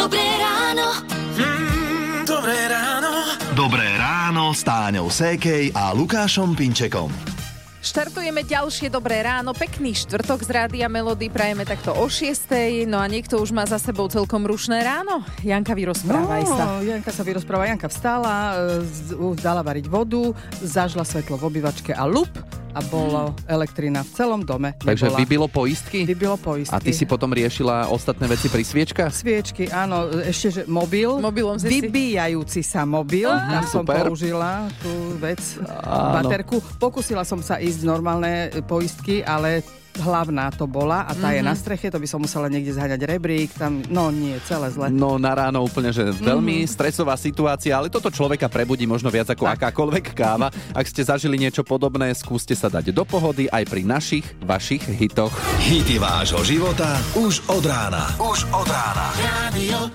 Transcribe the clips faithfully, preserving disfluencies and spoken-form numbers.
Dobré ráno. Mm, dobré ráno. Dobré ráno s Táňou Sékej a Lukášom Pinčekom. Štartujeme ďalšie dobré ráno, pekný štvrtok z Rádia Melody, prajeme takto o šiestej, no a niekto už má za sebou celkom rušné ráno. Janka, vyrozprávaj no, sa. Janka sa vyrozpráva, Janka vstala, dala variť vodu, zažla svetlo v obývačke a lup a bolo elektrina v celom dome. Takže nebola. vybilo poistky? Vybilo poistky. A ty si potom riešila ostatné veci pri sviečkach? Sviečky, áno, ešte, že mobil, Mobilom si vybíjajúci sa mobil, Aha. tam som Super. použila tú vec, Áno. baterku. Pokúsila som sa ísť normálne poistky, ale hlavná to bola a tá mm-hmm. je na streche, to by som musela niekde zháňať rebrík, tam, no nie, celé zle. No na ráno úplne, že veľmi mm-hmm. stresová situácia, ale toto človeka prebudí možno viac ako tak. akákoľvek káva. Ak ste zažili niečo podobné, skúste sa dať do pohody aj pri našich, vašich hitoch. Hity vášho života už od rána. Už od rána. Radio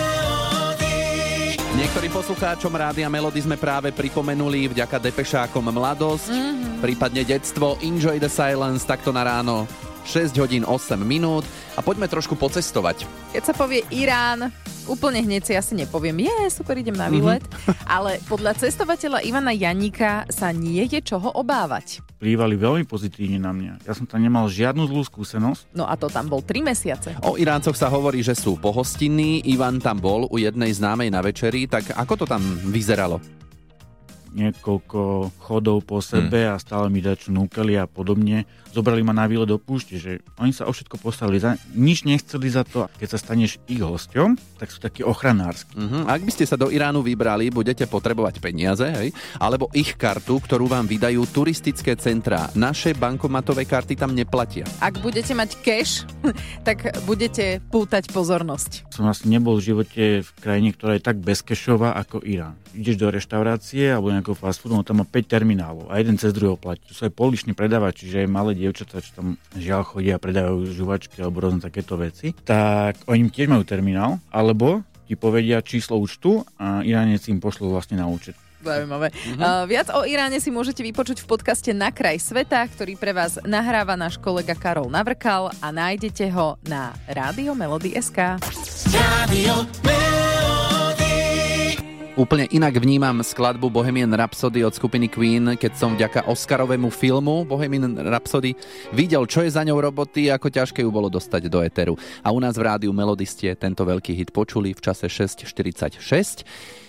Melody. Niektorým poslucháčom Rádia Melody sme práve pripomenuli vďaka Depešákom mladosť, mm-hmm. prípadne detstvo, Enjoy the Silence, takto na ráno šesť hodín osem minút a poďme trošku pocestovať. Keď sa povie Irán, úplne hneď si asi nepoviem, je, super, idem na výlet, mm-hmm. ale podľa cestovateľa Ivana Janíka sa nie je čoho obávať. Vplývali veľmi pozitívne na mňa. Ja som tam nemal žiadnu zlú skúsenosť. No a to tam bol tri mesiace. O Iráncoch sa hovorí, že sú pohostinní. Ivan tam bol u jednej známej na večeri, tak ako to tam vyzeralo? Niekoľko chodov po sebe hmm. a stále mi dačo núkali a podobne. Zobrali ma na výlet do púšte, že oni sa o všetko postarali, za, nič nechceli za to. Keď sa staneš ich hosťom, tak sú takí ochranársky. Uh-huh. Ak by ste sa do Iránu vybrali, budete potrebovať peniaze, hej? Alebo ich kartu, ktorú vám vydajú turistické centrá. Naše bankomatové karty tam neplatia. Ak budete mať cash, tak budete pútať pozornosť. Som asi nebol v živote v krajine, ktorá je tak bezkešová ako Irán. Ideš do reštaurácie alebo nejakého fast foodu, no tam má päť terminálov a jeden cez druhého platí. To sú aj poliční predávači, že aj malé dievčatá, čo tam žiaľ chodia a predávajú žuvačky alebo rôzne takéto veci. Tak oni tiež majú terminál, alebo ti povedia číslo účtu a Iráneci im pošlú vlastne na účet. Zaujímavé. Mm-hmm. Uh, viac o Iráne si môžete vypočuť v podcaste Na kraj sveta, ktorý pre vás nahráva náš kolega Karol Navrkal a nájdete ho na Rádio Melody bodka es ká. Radio Melody. Úplne inak vnímam skladbu Bohemian Rhapsody od skupiny Queen, keď som vďaka Oscarovému filmu Bohemian Rhapsody videl, čo je za ňou roboty, ako ťažké ju bolo dostať do éteru. A u nás v Rádiu Melody ste tento veľký hit počuli v čase šesť štyridsaťšesť.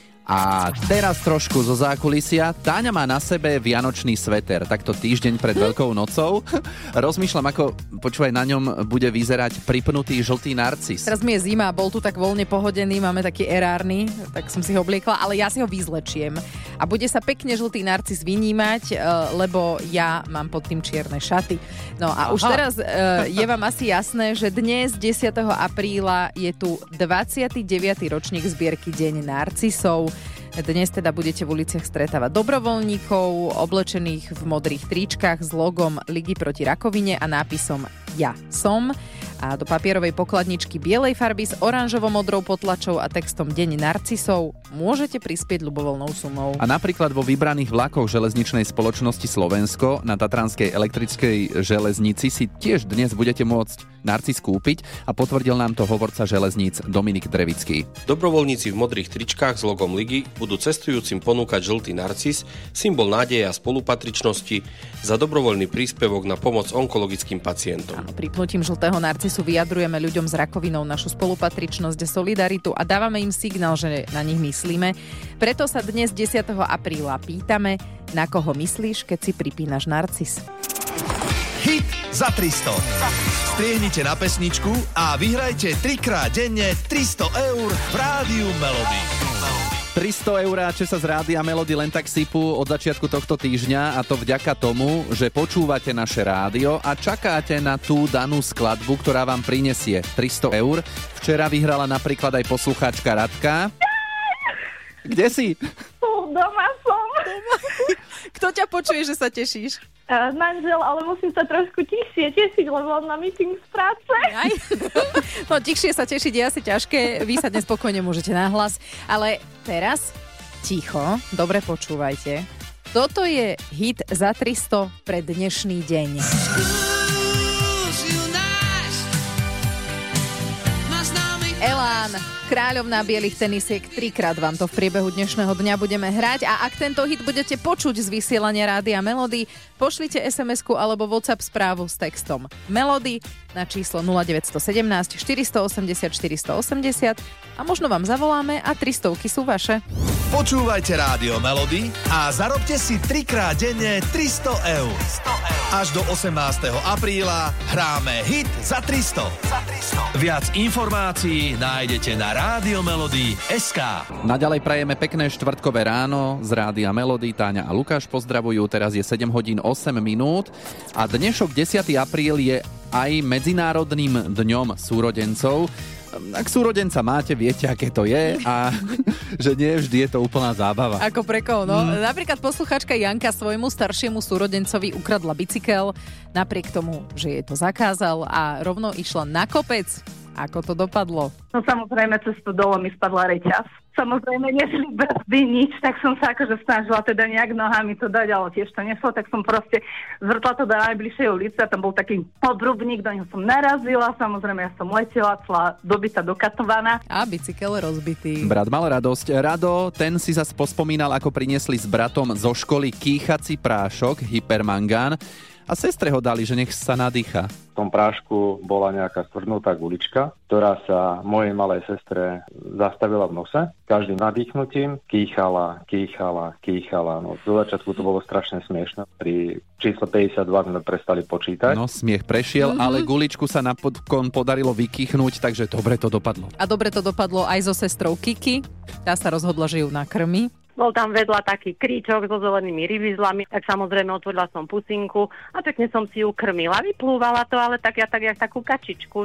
A teraz trošku zo zákulisia. Táňa má na sebe vianočný sveter, takto týždeň pred Veľkou nocou. Rozmýšľam, ako, počúvaj, na ňom bude vyzerať pripnutý žltý narcis. Teraz mi je zima, bol tu tak voľne pohodený, máme taký erárny, tak som si ho obliekla, ale ja si ho vyzlečiem. A bude sa pekne žltý narcis vynímať, lebo ja mám pod tým čierne šaty. No a Aha. už teraz je vám asi jasné, že dnes, desiateho apríla, je tu dvadsiaty deviaty ročník zbierky Deň narcisov. Dnes teda budete v uliciach stretávať dobrovoľníkov, oblečených v modrých tričkách s logom Ligy proti rakovine a nápisom Ja som. A do papierovej pokladničky bielej farby s oranžovo-modrou potlačou a textom Deň narcisov môžete prispieť ľubovoľnou sumou. A napríklad vo vybraných vlakoch železničnej spoločnosti Slovensko na Tatranskej elektrickej železnici si tiež dnes budete môcť narcis kúpiť a potvrdil nám to hovorca železníc Dominik Drevický. Dobrovoľníci v modrých tričkách s logom Ligy budú cestujúcim ponúkať žltý narcis, symbol nádeje a spolupatričnosti, za dobrovoľný príspevok na pomoc onkologickým pacientom. Áno, pripnutím žltého narcisu vyjadrujeme ľuďom s rakovinou našu spolupatričnosť a solidaritu a dávame im signál, že na nich myslíme. Preto sa dnes desiateho apríla pýtame, na koho myslíš, keď si pripínaš narcis. Hit za tristo. Striehnite na pesničku a vyhrajte trikrát denne tristo eur v Rádiu Melody. tristo eur Česa z Rádia Melody len tak sypú od začiatku tohto týždňa a to vďaka tomu, že počúvate naše rádio a čakáte na tú danú skladbu, ktorá vám prinesie tristo eur. Včera vyhrala napríklad aj poslucháčka Radka. Kde si? Doma som. Doma. Kto ťa počuje, že sa tešíš? Uh, manžel, ale musím sa trošku tichšie tešiť, lebo on má meeting z práce. Aj? No, tichšie sa tešiť je asi ťažké, vy sa dnes spokojne môžete nahlas, ale teraz ticho, dobre počúvajte. Toto je hit za tristo pre dnešný deň. Elán Morgan, kráľovná bielých tenisiek, trikrát vám to v priebehu dnešného dňa budeme hrať a ak tento hit budete počuť z vysielania Rádia Melody, pošlite es em esku alebo WhatsApp správu s textom Melody na číslo nula deväť jedna sedem štyri osem osem štyri osem osem a možno vám zavoláme a tristovky sú vaše. Počúvajte Rádio Melody a zarobte si trikrát denne tristo eur. Až do osemnásteho apríla hráme hit za tristo. Viac informácií nájdete na Radiomelody bodka es ká. Naďalej prajeme pekné štvrtkové ráno z Rádia Melody. Táňa a Lukáš pozdravujú. Teraz je sedem hodín osem minút a dnešok desiateho apríl je aj Medzinárodným dňom súrodencov. Ak súrodenca máte, viete, aké to je a že nie vždy je to úplná zábava. Ako pre koho, no? Mm. Napríklad posluchačka Janka svojmu staršiemu súrodencovi ukradla bicykel, napriek tomu, že jej to zakázal a rovno išla na kopec. Ako to dopadlo? No samozrejme, cez to dolo mi spadla reťaz. Samozrejme, nešli brzdy, nič, tak som sa akože snažila teda nejak nohami to dať, ale tiež to nešlo, tak som proste zvrtla to do najbližšej ulice a tam bol taký podrubník, do neho som narazila, samozrejme ja som letela, celá dobita dokatovaná. A bicykel rozbitý. Brat mal radosť. Rado, ten si zas pospomínal, ako priniesli s bratom zo školy kýchací prášok, hypermangán, a sestre ho dali, že nech sa nadýcha. V tom prášku bola nejaká stvrdnutá gulička, ktorá sa mojej malej sestre zastavila v nose. Každým nadýchnutím kýchala, kýchala, kýchala. No, do začiatku to bolo strašne smiešne. Pri číslo päťdesiatdva sme prestali počítať. No, smiech prešiel, mm-hmm. ale guličku sa napokon podarilo vykýchnúť, takže dobre to dopadlo. A dobre to dopadlo aj so sestrou Kiki. Tá sa rozhodla, že ju nakrmi. Bol tam vedľa taký kríčok so zelenými rybizlami, tak samozrejme otvorila som pusinku a pekne som si ju krmila. Vyplúvala to, ale tak ja tak jak takú kačičku.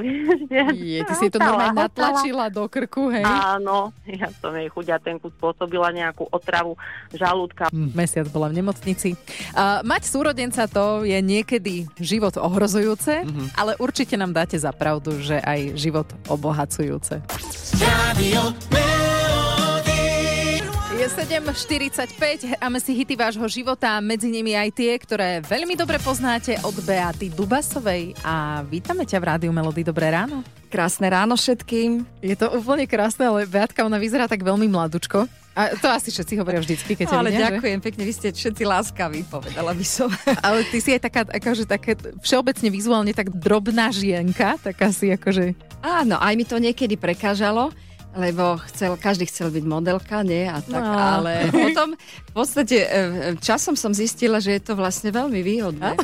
Je, ty si to normálne natlačila do krku, hej? Áno, ja som jej chuďatenku spôsobila nejakú otravu žalúdka. Mm, mesiac bola v nemocnici. Uh, mať súrodenca to je niekedy život ohrozujúce, mm-hmm. ale určite nám dáte za pravdu, že aj život obohacujúce. Rádio Je sedem štyridsaťpäť, hráme si hity vášho života, medzi nimi aj tie, ktoré veľmi dobre poznáte od Beaty Dubasovej. A vítame ťa v Rádiu Melody. Dobré ráno. Krásne ráno všetkým. Je to úplne krásne, ale Beatka, ona vyzerá tak veľmi mladučko. A to asi všetci hovoria vždycky, keď ťa ale vidia, ďakujem že? pekne, vy ste všetci láskaví, povedala by som. Ale ty si aj taká, akože také všeobecne vizuálne tak drobná žienka, taká si akože... Áno, aj mi to niekedy prekážalo, lebo chcel, každý chcel byť modelka, nie? A tak, no. Ale potom v podstate časom som zistila, že je to vlastne veľmi výhodné,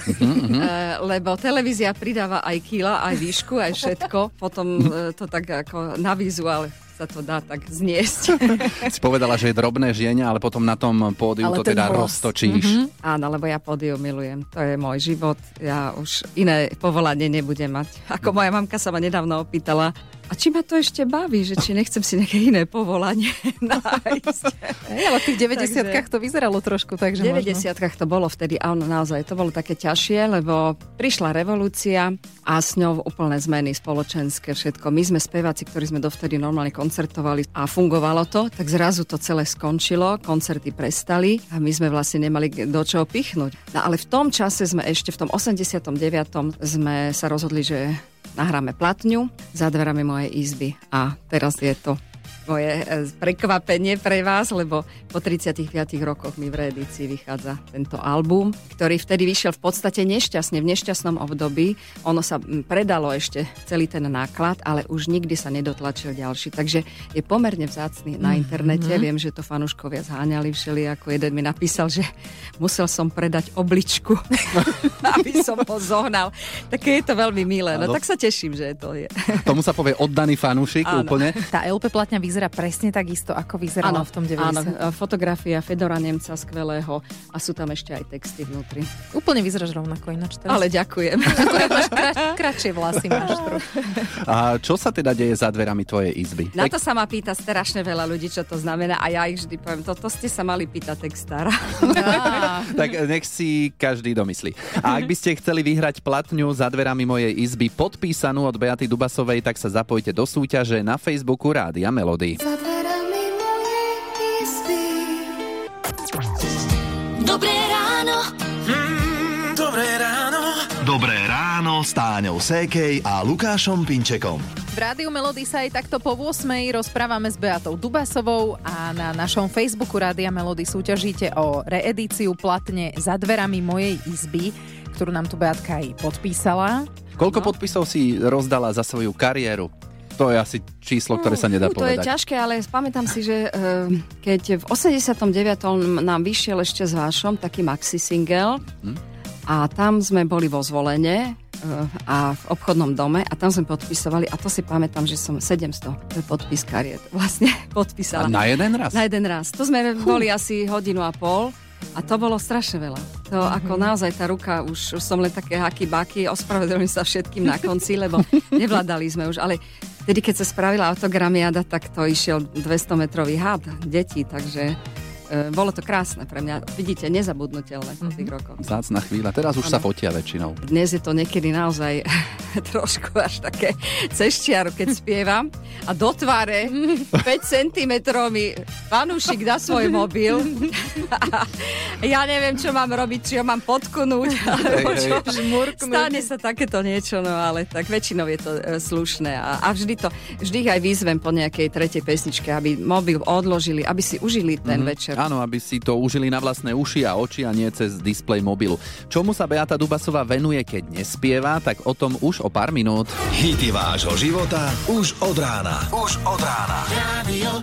lebo televízia pridáva aj kila, aj výšku, aj všetko. Potom to tak ako na vizuál sa to dá tak zniesť. Si povedala, že je drobné žiene, ale potom na tom pódiu ale to teda hlas roztočíš. Mm-hmm. Áno, lebo ja pódiu milujem. To je môj život. Ja už iné povolanie nebudem mať. Ako moja mamka sa ma nedávno opýtala, a či ma to ešte baví, že či nechcem si nejaké iné povolanie nájsť. Ej, ale v tých deväťdesiatkách to vyzeralo trošku, takže v deväťdesiatkách to bolo vtedy, áno, naozaj, to bolo také ťažšie, lebo prišla revolúcia a s ňou úplné zmeny spoločenské, všetko. My sme speváci, ktorí sme dovtedy normálne koncertovali a fungovalo to, tak zrazu to celé skončilo, koncerty prestali a my sme vlastne nemali do čoho pichnúť. No ale v tom čase sme ešte, v tom osemdesiatom deviatom sme sa rozhodli, že nahráme platňu za dverami mojej izby a teraz je to moje prekvapenie pre vás, lebo po tridsiatich piatich rokoch mi v reedícii vychádza tento album, ktorý vtedy vyšiel v podstate nešťastne, v nešťastnom období. Ono sa predalo ešte celý ten náklad, ale už nikdy sa nedotlačil ďalší. Takže je pomerne vzácny na internete. Mm-hmm. Viem, že to fanúškovia zháňali všeli, ako jeden mi napísal, že musel som predať obličku, aby som ho zohnal. Také je to veľmi milé. No tak sa teším, že to je. Tomu sa povie oddaný fanúšik úplne. Tá el pé platňa vyzerá presne takisto, ako vyzerala áno, v tom deväťdesiatom. Áno, fotografia Fedora Nemca skvelého a sú tam ešte aj texty vnútri. Úplne vyzeráš rovnako ináč teraz. Ale ďakujem. Akurát máš krat, kratšie vlasy máš trochu. A čo sa teda deje za dverami tvojej izby? Na to sa ma pýta strašne veľa ľudí, čo to znamená a ja ich vždy poviem, toto ste sa mali pýtať textára. Tak nech si každý domyslí. A ak by ste chceli vyhrať platňu za dverami mojej izby podpísanú od Beaty Dubasovej, tak sa zapojte do súťaže na Facebooku Rádia Melody. Za dverami mojej izby. Dobré ráno. Mm, dobré ráno. Dobré ráno ráno s Táňou Sékej a Lukášom Pinčekom. V Rádiu Melody sa aj takto po ôsmej rozprávame s Beatou Dubasovou a na našom Facebooku Rádia Melody súťažíte o reedíciu platne Za dverami mojej izby, ktorú nám tu Beatka aj podpísala. Koľko no. podpisov si rozdala za svoju kariéru? To je asi číslo, ktoré sa nedá uh, to povedať. To je ťažké, ale pamätám si, že uh, keď v osemdesiatom deviatom nám vyšiel ešte s Vášom taký maxi single hm? a tam sme boli vo Zvolene uh, a v obchodnom dome a tam sme podpisovali a to si pamätám, že som sedemsto podpis kariet vlastne podpísala. A na jeden raz? Na jeden raz. To sme Fú. boli asi hodinu a pol. A to bolo strašne veľa. To mm-hmm. ako naozaj tá ruka, už, už som len také haky-baky, ospravedlňujem sa všetkým na konci, lebo nevládali sme už, ale vtedy, keď sa spravila autogramiada, tak to išiel dvestometrový had detí, takže e, bolo to krásne pre mňa. Vidíte, nezabudnutelné po tých rokoch. Vzácna chvíľa, teraz už ano. Sa fotia väčšinou. Dnes je to niekedy naozaj trošku až také cez čiaru, keď spievam a do tváre päť centimetrov mi fanúšik dá svoj mobil a ja neviem, čo mám robiť, či ho mám podkunúť alebo čo, stane sa takéto niečo, no ale tak väčšinou je to e, slušné a, a vždy to, vždy ich aj výzvem po nejakej tretej pesničke, aby mobil odložili, aby si užili ten mm-hmm. večer. Áno, aby si to užili na vlastné uši a oči a nie cez displej mobilu. Čomu sa Beata Dubasová venuje, keď nespieva, tak o tom už o pár minút. Hity vášho života už od rána. Už od rána. Radio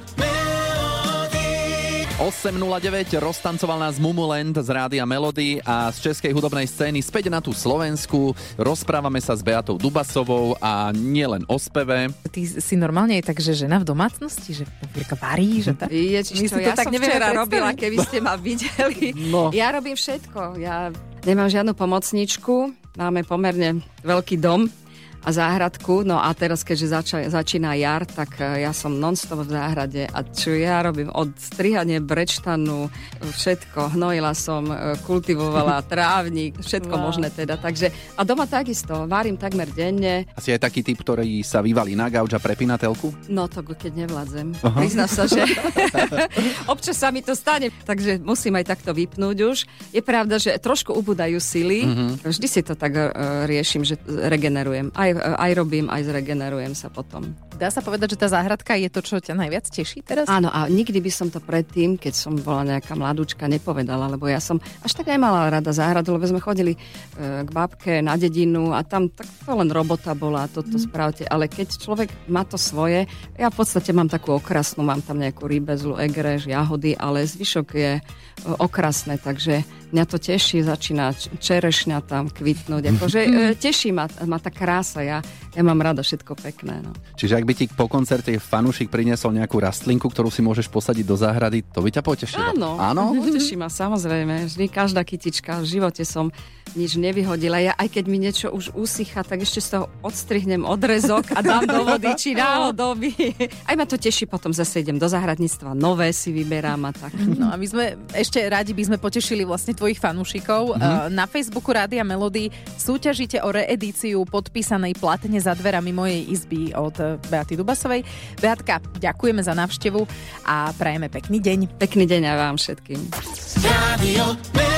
osem nula deväť roztancoval nás Mumuland z Rádia Melody a z českej hudobnej scény späť na tú Slovensku. Rozprávame sa s Beatou Dubasovou a nielen o speve. Ty si normálne tak, že žena v domácnosti, že napríklad varí, že tak... Ježiš, to ja to tak som včera robila, keby ste ma videli. No. Ja robím všetko. Ja nemám žiadnu pomocničku. Máme pomerne veľký dom a záhradku, no a teraz, keďže zača- začína jar, tak ja som non-stop v záhrade a čo ja robím od strihania brečtanu, všetko, hnojila som, kultivovala trávnik, všetko wow. možné teda, takže a doma takisto, varím takmer denne. Asi aj taký typ, ktorý sa vyvalí na gauč a prepína telku? No to keď nevládzem, uh-huh. priznám sa, že občas sa mi to stane, takže musím aj takto vypnúť už. Je pravda, že trošku ubúdajú sily, uh-huh. vždy si to tak uh, riešim, že regenerujem, aj aj robím, aj zregenerujem sa potom. Dá sa povedať, že tá záhradka je to, čo ťa najviac teší teraz? Áno, a nikdy by som to predtým, keď som bola nejaká mladúčka, nepovedala, lebo ja som až tak nemala rada záhradu, lebo sme chodili e, k babke na dedinu a tam tak to len robota bola, toto mm. správte, ale keď človek má to svoje, ja v podstate mám takú okrasnú, mám tam nejakú rybezlu, egrež, jahody, ale zvyšok je e, okrasné, takže mňa to teší, začína čerešňa tam kvitnúť, akože e, teší ma, ma tá krása, ja, ja mám rada všetko pekné. No. Čiže ak by ti po koncerte fanúšik priniesol nejakú rastlinku, ktorú si môžeš posadiť do záhrady, to by ťa potešilo? Áno, Áno? poteší ma samozrejme. Vždy každá kytička, v živote som nič nevyhodila. Ja aj keď mi niečo už usychá, tak ešte z toho odstrihnem odrezok a dám do vody, či náhodou by. Aj ma to teší, potom zase idem do záhradníctva, nové si vyberám a tak. No a my sme ešte radi by sme potešili vlastne tvojich fanúšikov. Mm-hmm. Na Facebooku Rádia Melody súťažíte o reedíciu podpísanej platne Za dverami mojej izby od Beaty Dubasovej. Beatka, ďakujeme za návštevu a prajeme pekný deň. Pekný deň aj vám všetkým. Radio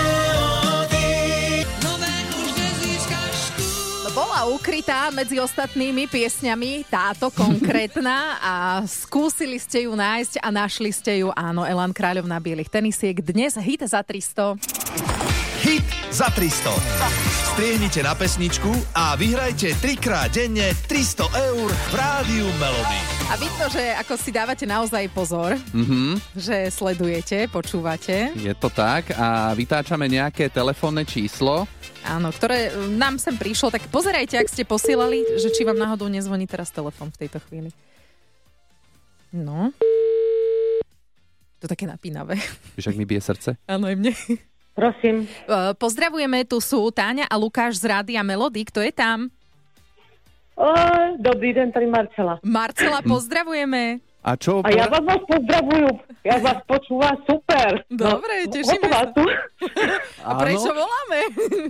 Bola ukrytá medzi ostatnými piesňami táto konkrétna a skúsili ste ju nájsť a našli ste ju. Áno, Elan Kráľovná bielých tenisiek. Dnes hit za tristo. Hit za tristo. Striehnite na pesničku a vyhrajte trikrát denne tristo eur v Rádiu Melody. A vidno, že ako si dávate naozaj pozor, mm-hmm. že sledujete, počúvate. Je to tak a vytáčame nejaké telefónne číslo. Áno, ktoré nám sem prišlo, tak pozerajte, ak ste posielali, že či vám náhodou nezvoní teraz telefon v tejto chvíli. No. To také napínavé. Víš, ak mi bije srdce? Áno, aj mne. Prosím. Pozdravujeme, tu sú Táňa a Lukáš z Rádia Melody. Kto je tam? O, dobrý deň, tady Marcela. Marcela, pozdravujeme. A čo? A ja vás vás pozdravujem. Ja vás počúvam super. Dobre, no, tešíme sa. A prečo voláme?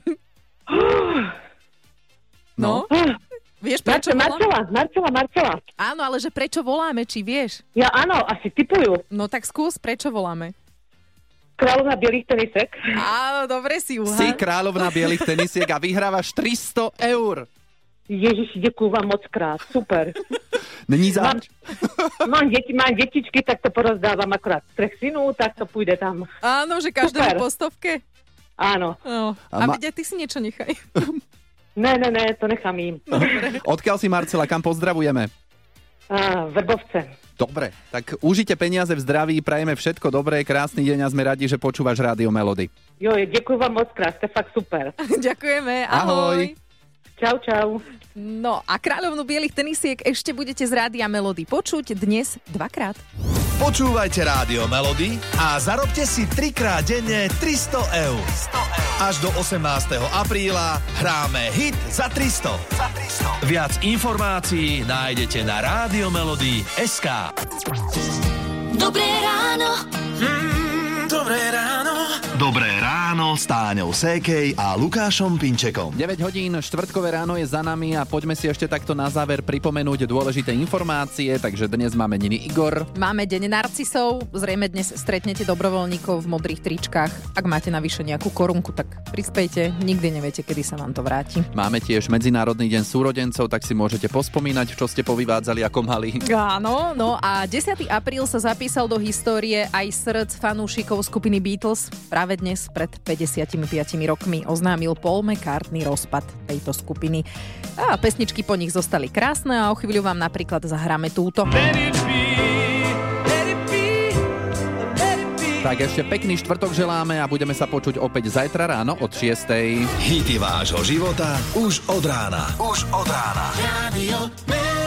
No? Vieš, prečo voláme? Marcela, Marcela, Marcela. Áno, ale že prečo voláme, či vieš? Ja áno, asi tipujú. No tak skús, prečo voláme? Kráľovná bielých tenisek. Áno, dobre si uhá. Si kráľovná bielých tenisiek a vyhrávaš tristo eur. Ježiši, děkuju vám moc krát, super. Není zač. Mám, mám, deti, mám detičky, tak to porozdávám akorát trech synů, tak to půjde tam. Áno, že každému po stovke? Áno. No. A, a ma... vidia, ty si niečo nechaj. Ne, ne, ne, to nechám im. Odkiaľ si, Marcela, kam pozdravujeme? A, Vrbovce. Dobre, tak užite peniaze v zdraví, prajeme všetko dobré, krásny deň a sme radi, že počúvaš Rádio Melody. Jo, děkuji vám moc krát, ste fakt super. Ďakujeme, ahoj. ahoj. Čau, čau. No a kráľovnú bielých tenisiek ešte budete z Rádia Melody počuť dnes dvakrát. Počúvajte Rádio Melody a zarobte si trikrát denne tristo eur. Až do osemnásteho apríla hráme hit za tristo. Viac informácií nájdete na radiomelody bodka es ká. Dobré ráno. Mm, dobré ráno. Dobré ráno s Táňou Sékej a Lukášom Pinčekom. deväť hodín, štvrtkové ráno je za nami a poďme si ešte takto na záver pripomenúť dôležité informácie, takže dnes máme dní Igor. Máme deň narcisov, zrejme dnes stretnete dobrovoľníkov v modrých tričkách. Ak máte navyše nejakú korunku, tak prispejte, nikdy neviete, kedy sa vám to vráti. Máme tiež Medzinárodný deň súrodencov, tak si môžete pospomínať, čo ste povyvádzali ako mali. Áno, no a desiateho apríl sa zapísal do histórie aj srdc fanúšikov skupiny Beatles. Práve dnes pred päťdesiatimi rokmi oznámil Paul McCartney rozpad tejto skupiny. A pesničky po nich zostali krásne a o chvíľu vám napríklad zahráme túto. Tak ešte pekný štvrtok želáme a budeme sa počuť opäť zajtra ráno od šiestej. Hity vášho života už od rána. Už od rána. Radio